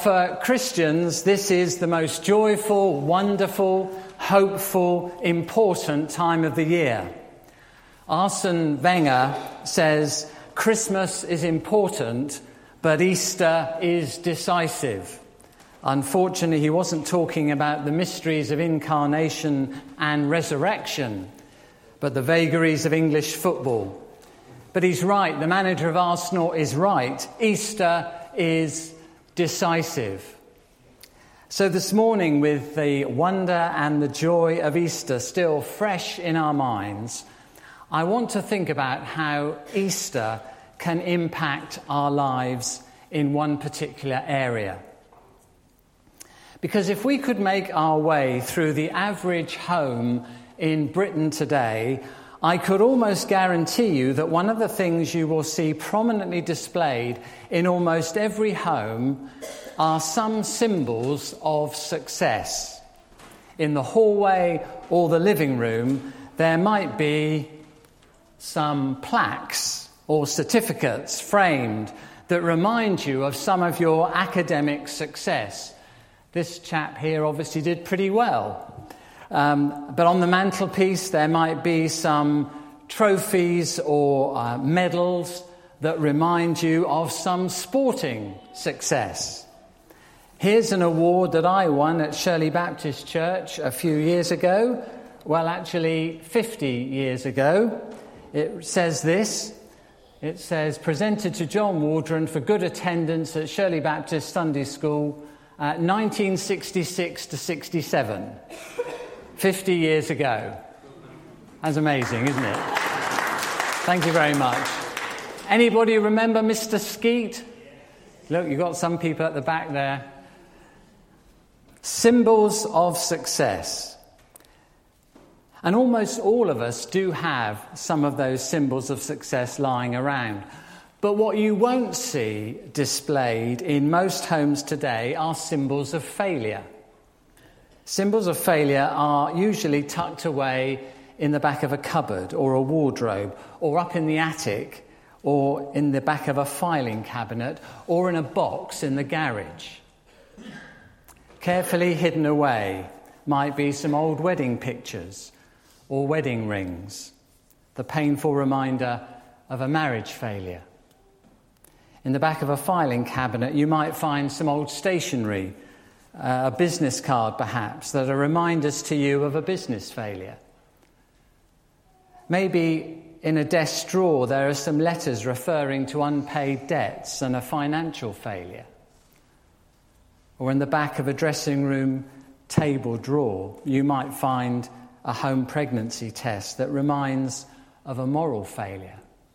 For Christians, this is the most joyful, wonderful, hopeful, important time of the year. Arsene Wenger says, Christmas is important, but Easter is decisive. Unfortunately, he wasn't talking about the mysteries of incarnation and resurrection, but the vagaries of English football. But he's right, the manager of Arsenal is right. Easter is decisive. So this morning, with the wonder and the joy of Easter still fresh in our minds, I want to think about how Easter can impact our lives in one particular area. Because if we could make our way through the average home in Britain today, I could almost guarantee you that one of the things you will see prominently displayed in almost every home are some symbols of success. In the hallway or the living room, there might be some plaques or certificates framed that remind you of some of your academic success. This chap here obviously did pretty well. But on the mantelpiece, there might be some trophies or medals that remind you of some sporting success. Here's an award that I won at Shirley Baptist Church a few years ago. Well, actually, 50 years ago. It says this. It says, presented to John Waldron for good attendance at Shirley Baptist Sunday School, 1966 to 67. 50 years ago. That's amazing, isn't it? Thank you very much. Anybody remember Mr. Skeet? Look, you've got some people at the back there. Symbols of success. And almost all of us do have some of those symbols of success lying around. But what you won't see displayed in most homes today are symbols of failure. Symbols of failure are usually tucked away in the back of a cupboard or a wardrobe, or up in the attic, or in the back of a filing cabinet, or in a box in the garage. Carefully hidden away might be some old wedding pictures or wedding rings, the painful reminder of a marriage failure. In the back of a filing cabinet, you might find some old stationery, a business card perhaps, that are reminders to you of a business failure. Maybe in a desk drawer there are some letters referring to unpaid debts and a financial failure. Or in the back of a dressing room table drawer, you might find a home pregnancy test that reminds of a moral failure.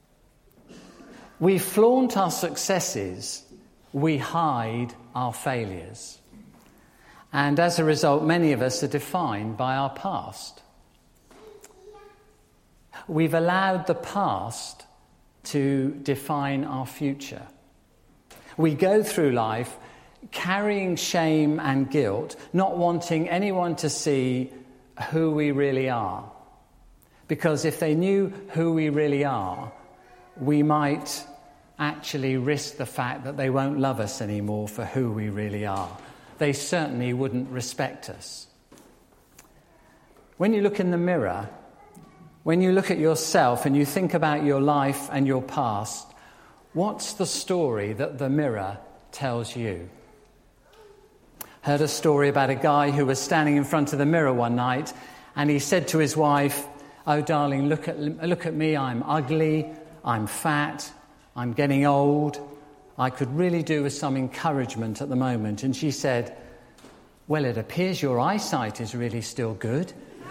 We flaunt our successes, we hide our failures. And as a result, many of us are defined by our past. We've allowed the past to define our future. We go through life carrying shame and guilt, not wanting anyone to see who we really are. Because if they knew who we really are, we might actually risk the fact that they won't love us anymore for who we really are. They certainly wouldn't respect us. When you look in the mirror, when you look at yourself and you think about your life and your past, what's the story that the mirror tells you? Heard a story about a guy who was standing in front of the mirror one night and he said to his wife, "Oh, darling, look at me, I'm ugly, I'm fat, I'm getting old. I could really do with some encouragement at the moment." And she said, "Well, it appears your eyesight is really still good."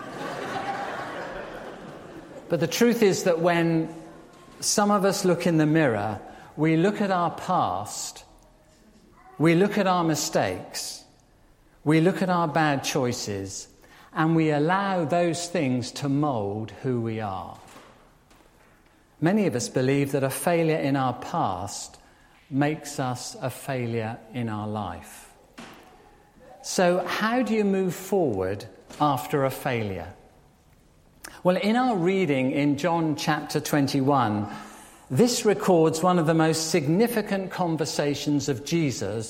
But the truth is that when some of us look in the mirror, we look at our past, we look at our mistakes, we look at our bad choices, and we allow those things to mould who we are. Many of us believe that a failure in our past makes us a failure in our life. So how do you move forward after a failure? Well, in our reading in John chapter 21, this records one of the most significant conversations of Jesus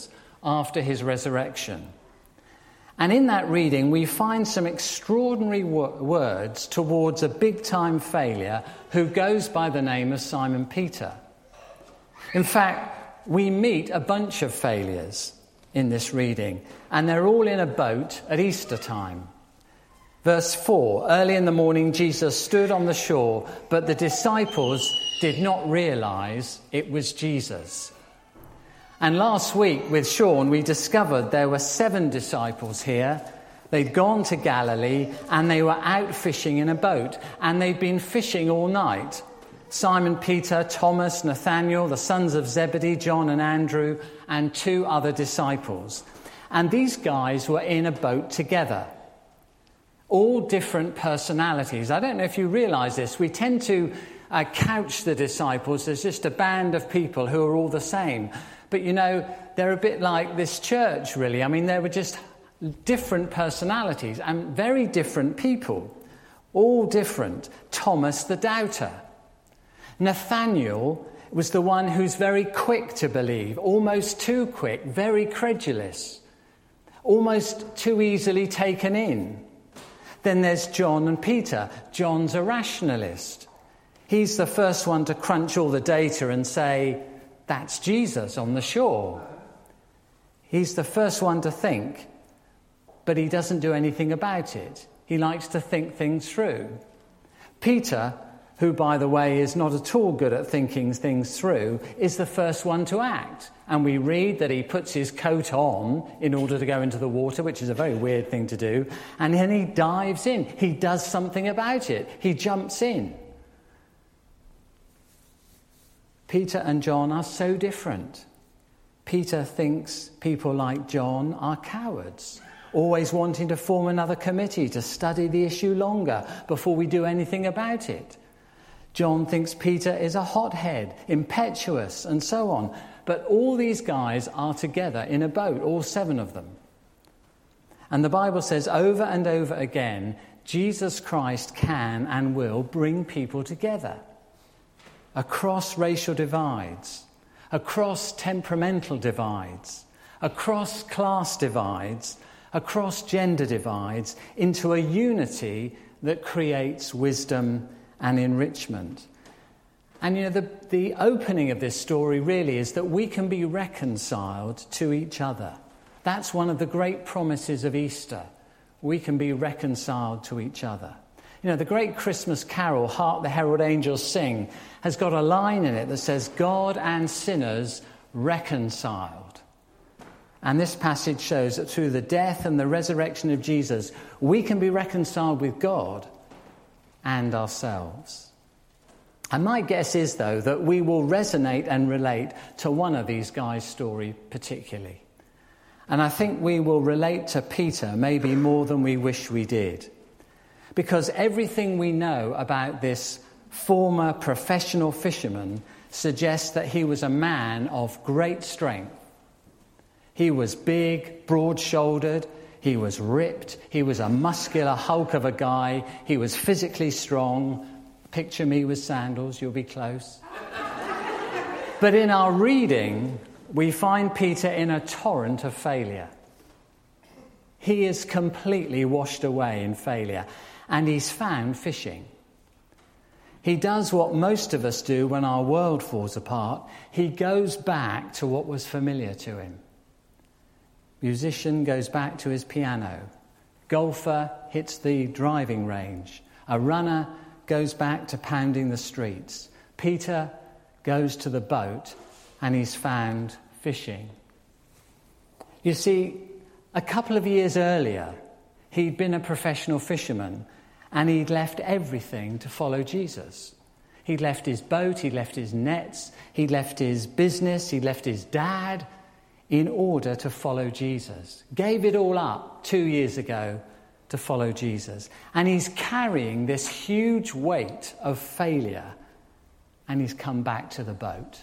after his resurrection. And in that reading, we find some extraordinary words towards a big-time failure who goes by the name of Simon Peter. In fact, we meet a bunch of failures in this reading, and they're all in a boat at Easter time. Verse 4, early in the morning, Jesus stood on the shore, but the disciples did not realize it was Jesus. And last week with Sean, we discovered there were 7 disciples here. They'd gone to Galilee and they were out fishing in a boat, and they'd been fishing all night. Simon Peter, Thomas, Nathanael, the sons of Zebedee, John and Andrew, and 2 other disciples. And these guys were in a boat together. All different personalities. I don't know if you realise this. We tend to couch the disciples as just a band of people who are all the same. But, you know, they're a bit like this church, really. I mean, they were just different personalities and very different people. All different. Thomas the doubter. Nathanael was the one who's very quick to believe, almost too quick, very credulous, almost too easily taken in. Then there's John and Peter. John's a rationalist. He's the first one to crunch all the data and say, that's Jesus on the shore. He's the first one to think, but he doesn't do anything about it. He likes to think things through. Peter, who, by the way, is not at all good at thinking things through, is the first one to act. And we read that he puts his coat on in order to go into the water, which is a very weird thing to do. And then he dives in. He does something about it. He jumps in. Peter and John are so different. Peter thinks people like John are cowards, always wanting to form another committee to study the issue longer before we do anything about it. John thinks Peter is a hothead, impetuous, and so on. But all these guys are together in a boat, all 7 of them. And the Bible says over and over again, Jesus Christ can and will bring people together across racial divides, across temperamental divides, across class divides, across gender divides, into a unity that creates wisdom and enrichment. And, you know, the opening of this story really is that we can be reconciled to each other. That's one of the great promises of Easter. We can be reconciled to each other. You know, the great Christmas carol, Hark the Herald Angels Sing, has got a line in it that says, God and sinners reconciled. And this passage shows that through the death and the resurrection of Jesus, we can be reconciled with God and ourselves. And my guess is, though, that we will resonate and relate to one of these guys' story particularly. And I think we will relate to Peter maybe more than we wish we did. Because everything we know about this former professional fisherman suggests that he was a man of great strength. He was big, broad-shouldered, he was ripped, he was a muscular hulk of a guy, he was physically strong. Picture me with sandals, you'll be close. But in our reading, we find Peter in a torrent of failure. He is completely washed away in failure, and he's found fishing. He does what most of us do when our world falls apart. He goes back to what was familiar to him. Musician goes back to his piano. Golfer hits the driving range. A runner goes back to pounding the streets. Peter goes to the boat and he's found fishing. You see, a couple of years earlier, he'd been a professional fisherman and he'd left everything to follow Jesus. He'd left his boat, he'd left his nets, he'd left his business, he'd left his dad in order to follow Jesus. Gave it all up 2 years ago to follow Jesus. And he's carrying this huge weight of failure and he's come back to the boat.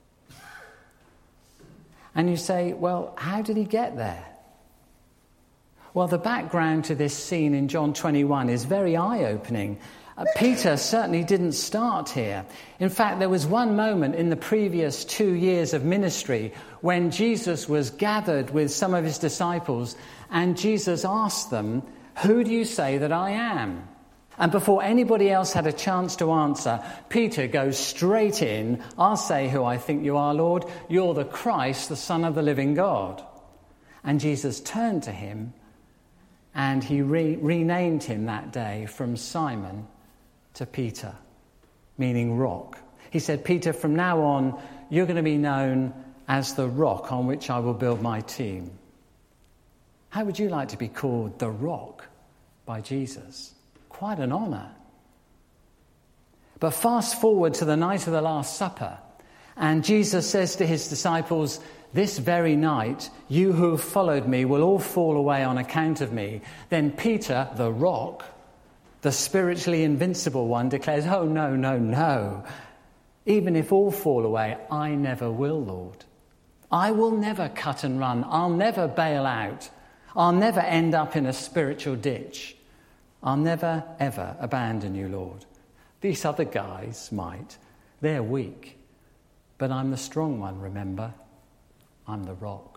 And you say, well, how did he get there? Well, the background to this scene in John 21 is very eye-opening. Peter certainly didn't start here. In fact, there was one moment in the previous 2 years of ministry when Jesus was gathered with some of his disciples, and Jesus asked them, "Who do you say that I am?" And before anybody else had a chance to answer, Peter goes straight in. "I'll say who I think you are, Lord. You're the Christ, the Son of the living God." And Jesus turned to him and he renamed him that day from Simon to Peter, meaning rock. He said, "Peter, from now on, you're going to be known as the rock on which I will build my team." How would you like to be called the rock by Jesus? Quite an honour. But fast forward to the night of the Last Supper, and Jesus says to his disciples, "This very night, you who have followed me will all fall away on account of me." Then Peter, the rock, the spiritually invincible one, declares, "Oh, no, no, no. Even if all fall away, I never will, Lord. I will never cut and run. I'll never bail out. I'll never end up in a spiritual ditch. I'll never, ever abandon you, Lord. These other guys might. They're weak. But I'm the strong one, remember? I'm the rock."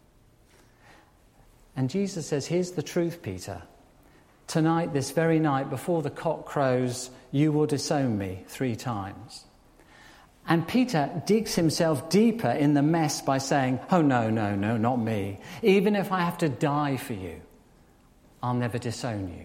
And Jesus says, "Here's the truth, Peter. Tonight, this very night, before the cock crows, you will disown me 3 times. And Peter digs himself deeper in the mess by saying, "Oh, no, no, no, not me. Even if I have to die for you, I'll never disown you."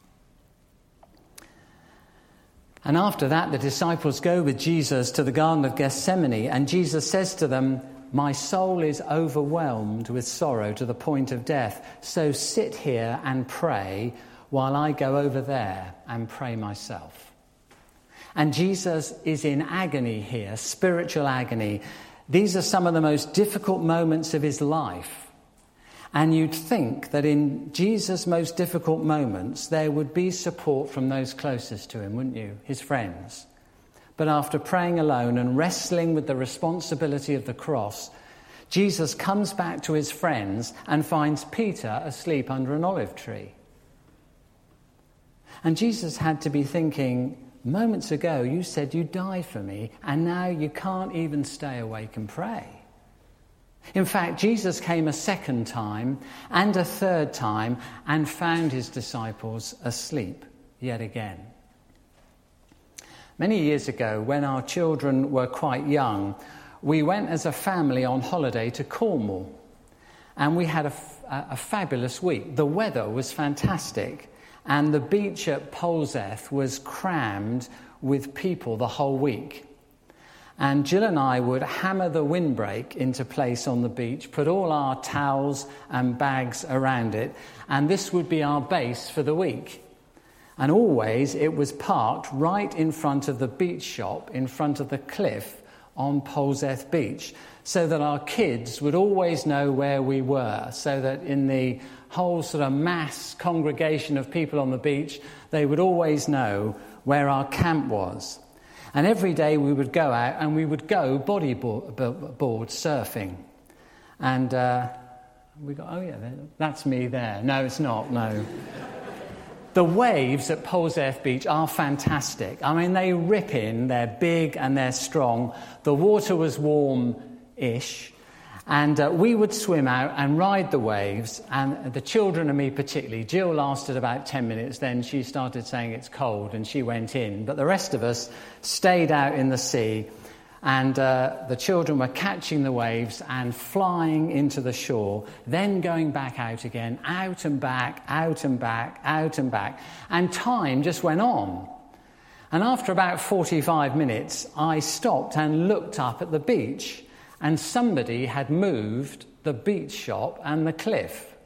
And after that, the disciples go with Jesus to the Garden of Gethsemane, and Jesus says to them, "My soul is overwhelmed with sorrow to the point of death. So sit here and pray while I go over there and pray myself." And Jesus is in agony here, spiritual agony. These are some of the most difficult moments of his life. And you'd think that in Jesus' most difficult moments, there would be support from those closest to him, wouldn't you? His friends. But after praying alone and wrestling with the responsibility of the cross, Jesus comes back to his friends and finds Peter asleep under an olive tree. And Jesus had to be thinking, moments ago you said you'd die for me, and now you can't even stay awake and pray. In fact, Jesus came a second time and a third time and found his disciples asleep yet again. Many years ago, when our children were quite young, we went as a family on holiday to Cornwall, and we had a fabulous week. The weather was fantastic, and the beach at Polzeath was crammed with people the whole week. And Jill and I would hammer the windbreak into place on the beach, put all our towels and bags around it, and this would be our base for the week. And always it was parked right in front of the beach shop, in front of the cliff on Polzeath Beach, so that our kids would always know where we were, so that in the whole sort of mass congregation of people on the beach, they would always know where our camp was. And every day we would go out and we would go bodyboard surfing. And we go, "Oh yeah, that's me there." No, it's not, no. The waves at Polzeath Beach are fantastic. I mean, they rip in, they're big and they're strong. The water was warm-ish. And we would swim out and ride the waves, and the children and me particularly. Jill lasted about 10 minutes, then she started saying it's cold and she went in. But the rest of us stayed out in the sea, and the children were catching the waves and flying into the shore, then going back out again, out and back, out and back, out and back. And time just went on. And after about 45 minutes, I stopped and looked up at the beach. And somebody had moved the beach shop and the cliff.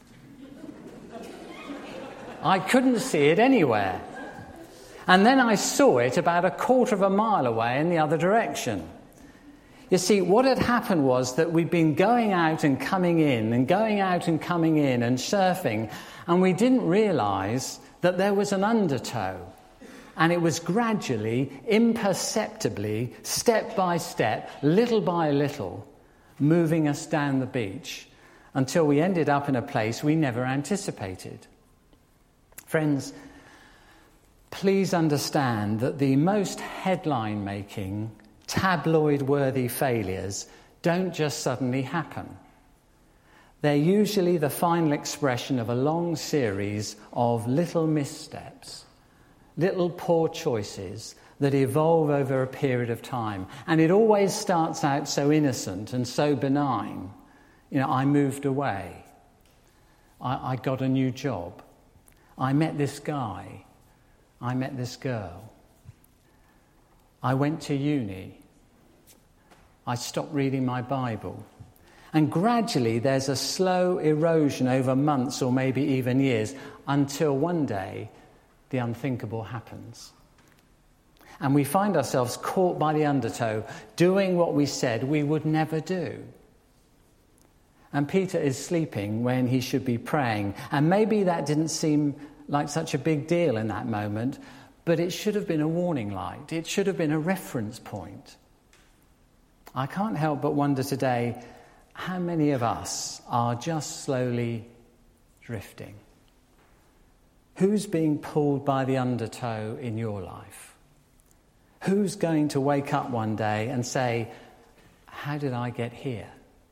I couldn't see it anywhere. And then I saw it about a quarter of a mile away in the other direction. You see, what had happened was that we'd been going out and coming in and going out and coming in and surfing, and we didn't realise that there was an undertow. And it was gradually, imperceptibly, step by step, little by little, moving us down the beach until we ended up in a place we never anticipated. Friends, please understand that the most headline-making, tabloid-worthy failures don't just suddenly happen. They're usually the final expression of a long series of little missteps, little poor choices that evolve over a period of time. And it always starts out so innocent and so benign. I moved away. I got a new job. I met this guy. I met this girl. I went to uni. I stopped reading my Bible. And gradually there's a slow erosion over months or maybe even years until one day the unthinkable happens. And we find ourselves caught by the undertow, doing what we said we would never do. And Peter is sleeping when he should be praying. And maybe that didn't seem like such a big deal in that moment, but it should have been a warning light. It should have been a reference point. I can't help but wonder today, how many of us are just slowly drifting? Who's being pulled by the undertow in your life? Who's going to wake up one day and say, how did I get here?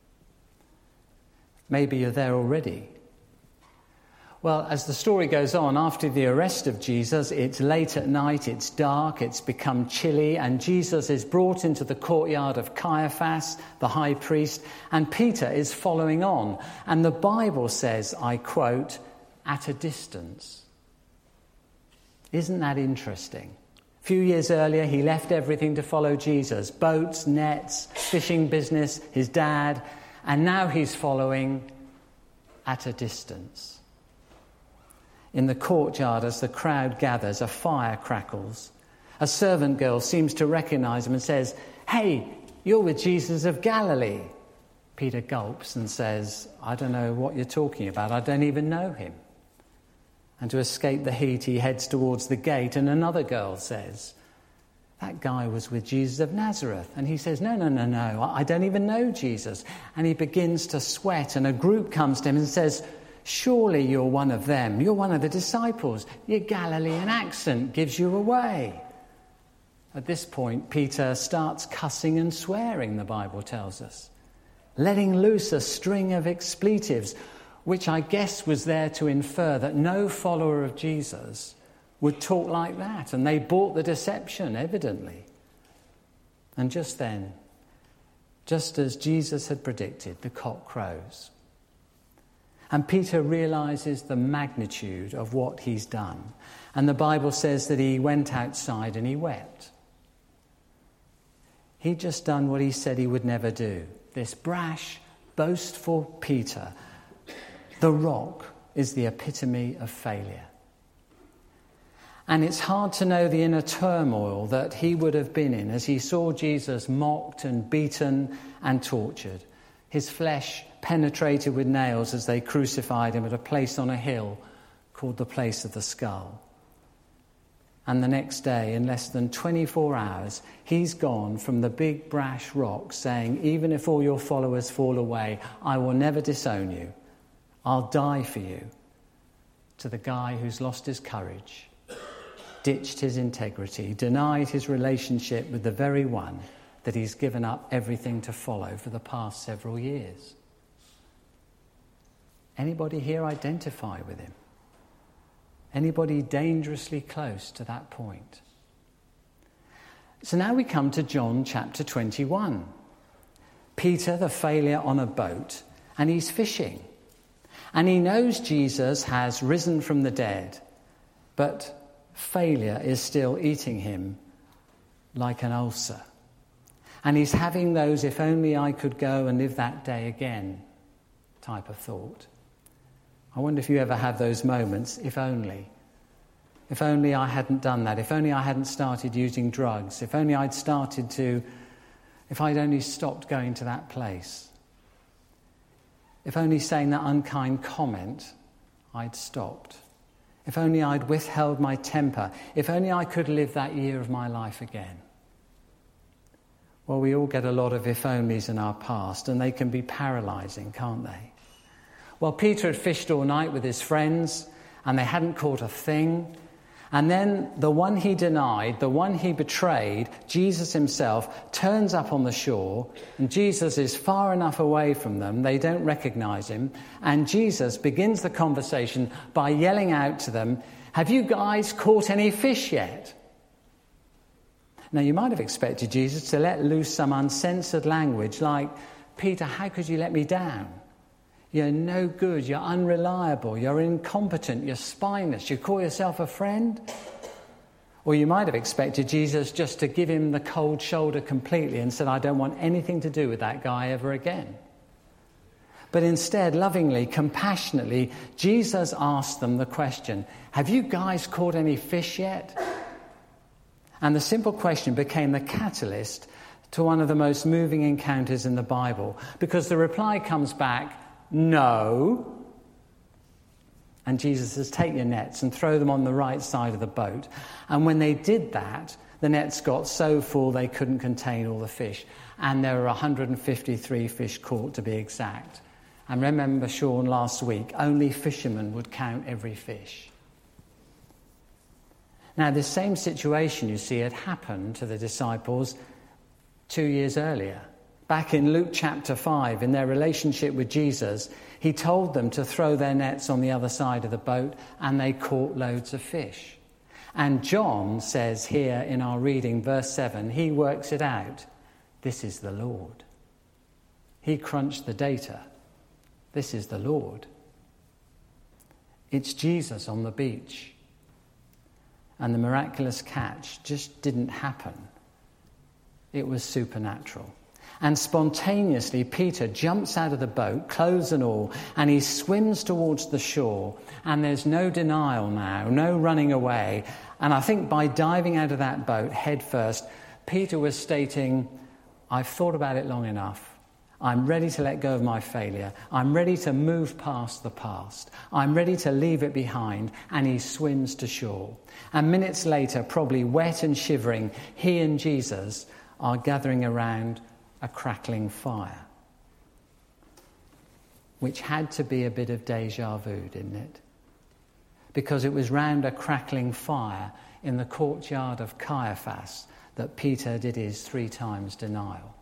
Maybe you're there already. Well, as the story goes on, after the arrest of Jesus, it's late at night, it's dark, it's become chilly, and Jesus is brought into the courtyard of Caiaphas, the high priest, and Peter is following on. And the Bible says, I quote, at a distance. Isn't that interesting? A few years earlier, he left everything to follow Jesus. Boats, nets, fishing business, his dad. And now he's following at a distance. In the courtyard, as the crowd gathers, a fire crackles. A servant girl seems to recognize him and says, "Hey, you're with Jesus of Galilee." Peter gulps and says, "I don't know what you're talking about. I don't even know him." And to escape the heat, he heads towards the gate, and another girl says, "That guy was with Jesus of Nazareth." And he says, No, I don't even know Jesus. And he begins to sweat, and a group comes to him and says, "Surely you're one of them. You're one of the disciples. Your Galilean accent gives you away." At this point, Peter starts cussing and swearing, the Bible tells us, letting loose a string of expletives, which I guess was there to infer that no follower of Jesus would talk like that. And they bought the deception, evidently. And just then, just as Jesus had predicted, the cock crows. And Peter realizes the magnitude of what he's done. And the Bible says that he went outside and he wept. He'd just done what he said he would never do. This brash, boastful Peter, the rock, is the epitome of failure. And it's hard to know the inner turmoil that he would have been in as he saw Jesus mocked and beaten and tortured. His flesh penetrated with nails as they crucified him at a place on a hill called the Place of the Skull. And the next day, in less than 24 hours, he's gone from the big brash rock saying, "Even if all your followers fall away, I will never disown you. I'll die for you," to the guy who's lost his courage, ditched his integrity, denied his relationship with the very one that he's given up everything to follow for the past several years. Anybody here identify with him? Anybody dangerously close to that point? So now we come to John chapter 21. Peter, the failure on a boat, and he's fishing. And he knows Jesus has risen from the dead, but failure is still eating him like an ulcer. And he's having those "if only I could go and live that day again" type of thought. I wonder if you ever have those moments, if only. If only I hadn't done that. If only I hadn't started using drugs. If only I'd if I'd only stopped going to that place. If only saying that unkind comment, I'd stopped. If only I'd withheld my temper. If only I could live that year of my life again. Well, we all get a lot of if onlys in our past, and they can be paralyzing, can't they? Well, Peter had fished all night with his friends, and they hadn't caught a thing. And then the one he denied, the one he betrayed, Jesus himself, turns up on the shore, and Jesus is far enough away from them, they don't recognize him, and Jesus begins the conversation by yelling out to them, "Have you guys caught any fish yet?" Now, you might have expected Jesus to let loose some uncensored language like, "Peter, how could you let me down? You're no good, you're unreliable, you're incompetent, you're spineless, you call yourself a friend?" Or you might have expected Jesus just to give him the cold shoulder completely and said, "I don't want anything to do with that guy ever again." But instead, lovingly, compassionately, Jesus asked them the question, "Have you guys caught any fish yet?" And the simple question became the catalyst to one of the most moving encounters in the Bible, because the reply comes back, "No." And Jesus says, "Take your nets and throw them on the right side of the boat." And when they did that, the nets got so full they couldn't contain all the fish. And there were 153 fish caught, to be exact. And remember, Sean, last week, only fishermen would count every fish. Now, this same situation, you see, had happened to the disciples 2 years earlier. Back in Luke chapter 5, in their relationship with Jesus, he told them to throw their nets on the other side of the boat, and they caught loads of fish. And John says here in our reading, verse 7, he works it out. This is the Lord. He crunched the data. This is the Lord. It's Jesus on the beach. And the miraculous catch just didn't happen. It was supernatural. And spontaneously, Peter jumps out of the boat, clothes and all, and he swims towards the shore. And there's no denial now, no running away. And I think by diving out of that boat head first, Peter was stating, "I've thought about it long enough. I'm ready to let go of my failure. I'm ready to move past the past. I'm ready to leave it behind." And he swims to shore. And minutes later, probably wet and shivering, he and Jesus are gathering around a crackling fire, which had to be a bit of déjà vu, didn't it? Because it was round a crackling fire in the courtyard of Caiaphas that Peter did his 3 times denial.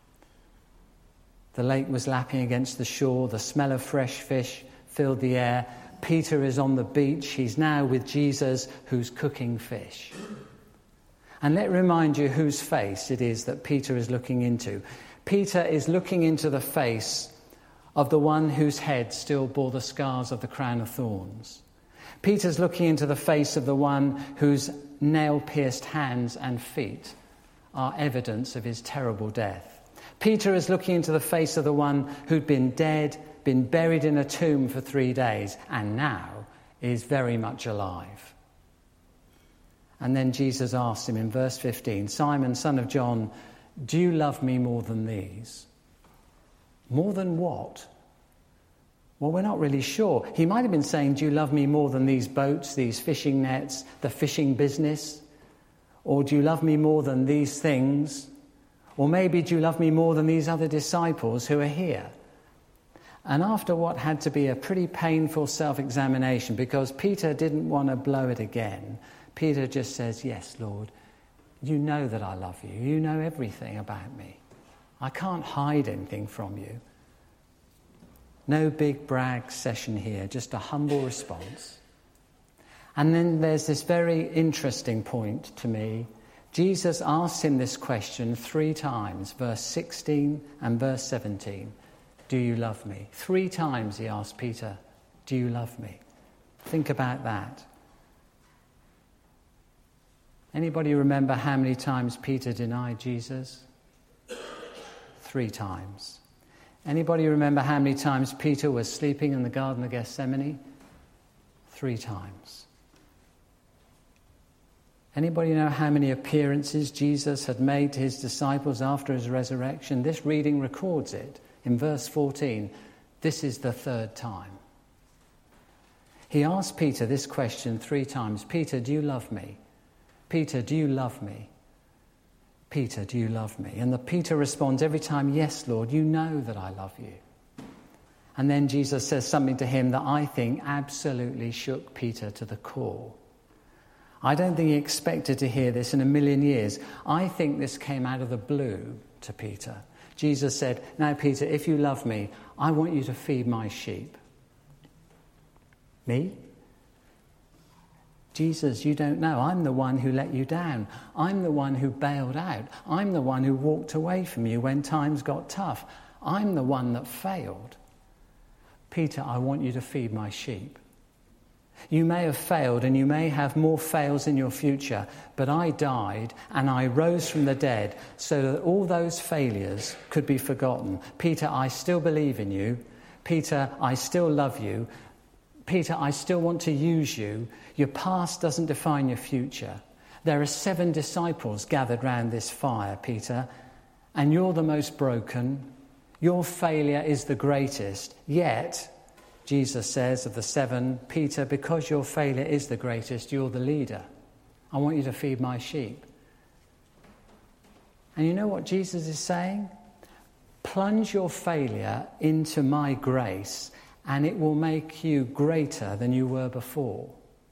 The lake was lapping against the shore, the smell of fresh fish filled the air. Peter is on the beach, he's now with Jesus who's cooking fish. And let me remind you whose face it is that Peter is looking into. Peter is looking into the face of the one whose head still bore the scars of the crown of thorns. Peter's looking into the face of the one whose nail-pierced hands and feet are evidence of his terrible death. Peter is looking into the face of the one who'd been dead, been buried in a tomb for 3 days, and now is very much alive. And then Jesus asks him in verse 15, "Simon, son of John, do you love me more than these?" More than what? Well, we're not really sure. He might have been saying, "Do you love me more than these boats, these fishing nets, the fishing business? Or do you love me more than these things? Or maybe do you love me more than these other disciples who are here?" And after what had to be a pretty painful self-examination, because Peter didn't want to blow it again, Peter just says, "Yes, Lord, you know that I love you. You know everything about me. I can't hide anything from you." No big brag session here, just a humble response. And then there's this very interesting point to me. Jesus asks him this question 3 times, verse 16 and verse 17. "Do you love me?" 3 times he asked Peter, "Do you love me?" Think about that. Anybody remember how many times Peter denied Jesus? 3 times. Anybody remember how many times Peter was sleeping in the Garden of Gethsemane? 3 times. Anybody know how many appearances Jesus had made to his disciples after his resurrection? This reading records it in verse 14. This is the 3rd time. He asked Peter this question 3 times. "Peter, do you love me? Peter, do you love me? Peter, do you love me?" And Peter responds every time, "Yes, Lord, you know that I love you." And then Jesus says something to him that I think absolutely shook Peter to the core. I don't think he expected to hear this in a million years. I think this came out of the blue to Peter. Jesus said, "Now, Peter, if you love me, I want you to feed my sheep." Me? Jesus, you don't know. I'm the one who let you down. I'm the one who bailed out. I'm the one who walked away from you when times got tough. I'm the one that failed. Peter, I want you to feed my sheep. You may have failed and you may have more fails in your future, but I died and I rose from the dead so that all those failures could be forgotten. Peter, I still believe in you. Peter, I still love you. Peter, I still want to use you. Your past doesn't define your future. There are 7 disciples gathered round this fire, Peter, and you're the most broken. Your failure is the greatest. Yet, Jesus says of the 7, Peter, because your failure is the greatest, you're the leader. I want you to feed my sheep. And you know what Jesus is saying? Plunge your failure into my grace and it will make you greater than you were before.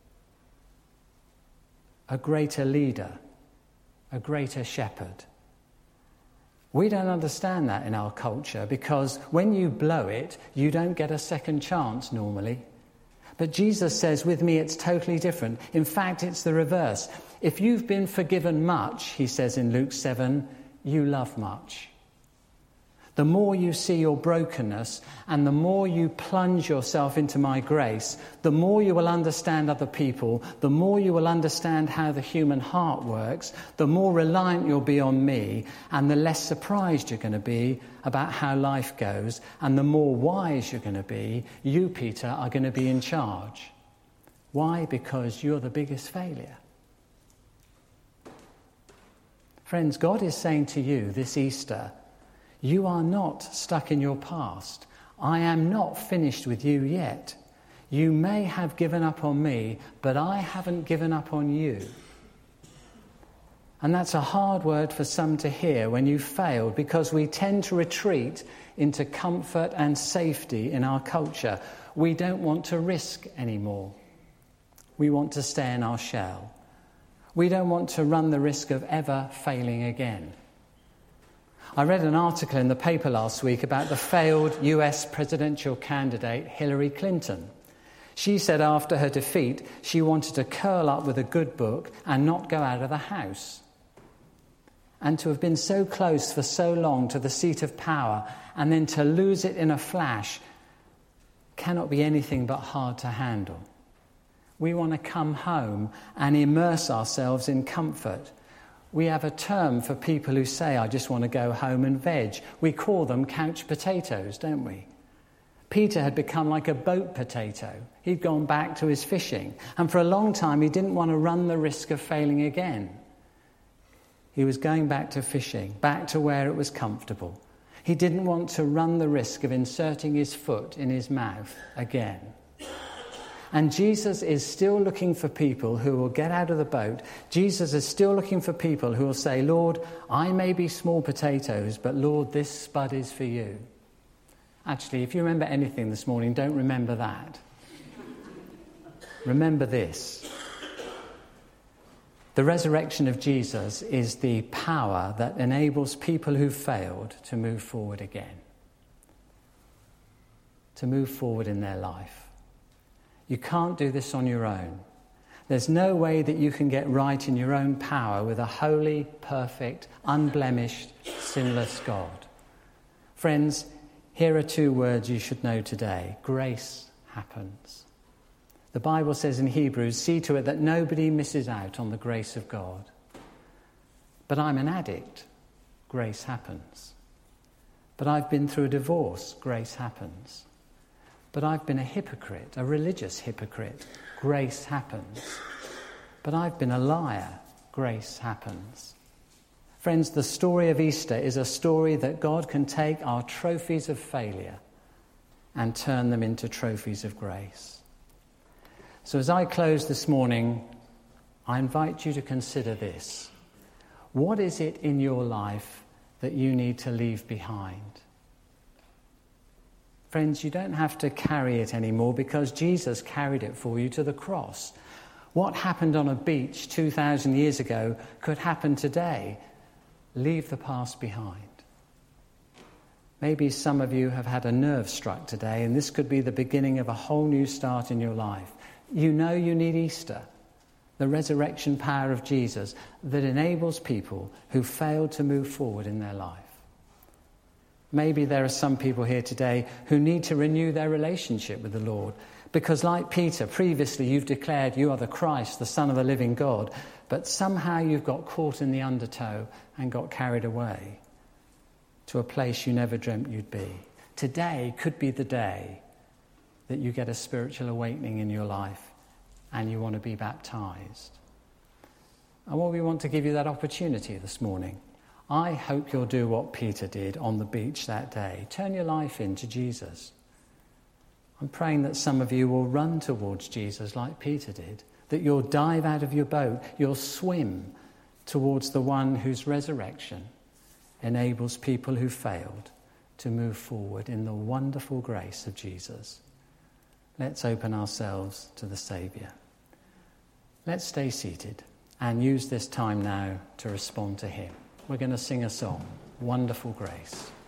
A greater leader, a greater shepherd. We don't understand that in our culture because when you blow it, you don't get a second chance normally. But Jesus says, with me, it's totally different. In fact, it's the reverse. If you've been forgiven much, he says in Luke 7, you love much. The more you see your brokenness and the more you plunge yourself into my grace, the more you will understand other people, the more you will understand how the human heart works, the more reliant you'll be on me, and the less surprised you're going to be about how life goes, and the more wise you're going to be. You, Peter, are going to be in charge. Why? Because you're the biggest failure. Friends, God is saying to you this Easter, you are not stuck in your past. I am not finished with you yet. You may have given up on me, but I haven't given up on you. And that's a hard word for some to hear when you've failed, because we tend to retreat into comfort and safety in our culture. We don't want to risk anymore. We want to stay in our shell. We don't want to run the risk of ever failing again. I read an article in the paper last week about the failed US presidential candidate Hillary Clinton. She said after her defeat, she wanted to curl up with a good book and not go out of the house. And to have been so close for so long to the seat of power and then to lose it in a flash cannot be anything but hard to handle. We want to come home and immerse ourselves in comfort. We have a term for people who say, I just want to go home and veg. We call them couch potatoes, don't we? Peter had become like a boat potato. He'd gone back to his fishing. And for a long time, he didn't want to run the risk of failing again. He was going back to fishing, back to where it was comfortable. He didn't want to run the risk of inserting his foot in his mouth again. And Jesus is still looking for people who will get out of the boat. Jesus is still looking for people who will say, Lord, I may be small potatoes, but Lord, this spud is for you. Actually, if you remember anything this morning, don't remember that. Remember this. The resurrection of Jesus is the power that enables people who failed to move forward again. To move forward in their life. You can't do this on your own. There's no way that you can get right in your own power with a holy, perfect, unblemished, sinless God. Friends, here are 2 words you should know today. Grace happens. The Bible says in Hebrews, see to it that nobody misses out on the grace of God. But I'm an addict. Grace happens. But I've been through a divorce. Grace happens. But I've been a hypocrite, a religious hypocrite. Grace happens. But I've been a liar. Grace happens. Friends, the story of Easter is a story that God can take our trophies of failure and turn them into trophies of grace. So as I close this morning, I invite you to consider this. What is it in your life that you need to leave behind? Friends, you don't have to carry it anymore because Jesus carried it for you to the cross. What happened on a beach 2,000 years ago could happen today. Leave the past behind. Maybe some of you have had a nerve struck today, and this could be the beginning of a whole new start in your life. You know you need Easter, the resurrection power of Jesus that enables people who failed to move forward in their life. Maybe there are some people here today who need to renew their relationship with the Lord, because like Peter, previously you've declared you are the Christ, the Son of the living God, but somehow you've got caught in the undertow and got carried away to a place you never dreamt you'd be. Today could be the day that you get a spiritual awakening in your life and you want to be baptized. And well, we want to give you that opportunity this morning. I hope you'll do what Peter did on the beach that day. Turn your life into Jesus. I'm praying that some of you will run towards Jesus like Peter did, that you'll dive out of your boat, you'll swim towards the one whose resurrection enables people who failed to move forward in the wonderful grace of Jesus. Let's open ourselves to the Saviour. Let's stay seated and use this time now to respond to him. We're going to sing a song, Wonderful Grace.